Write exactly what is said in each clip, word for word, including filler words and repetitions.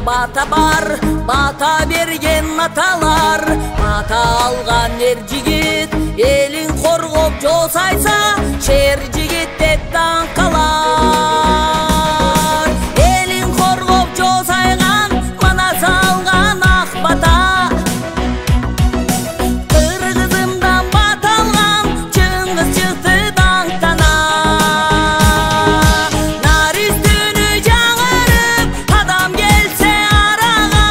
бата бар, бата берген аталар. Бата алған ер жигит элин коргоп жол сайса, шер жигит деп таң калар. Элин коргоп жол сайган мана салган ак бата. Кыргызымдан бата алган Чыңгыз чыкты даңктана. Нар үстүнү жаңырып адам келсе арага,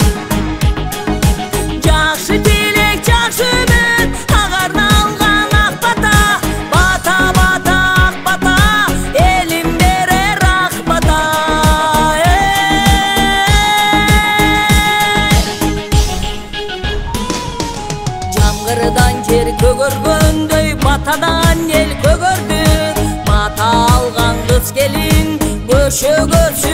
жакшы тилек жакшы үмүт агарына алган ак бата. Бата бата ак бата, элим берер ак бата. Жамгырдан жер көгөргөндөй батадан эл көгөрдү. Бата алган кыз келин көшөгө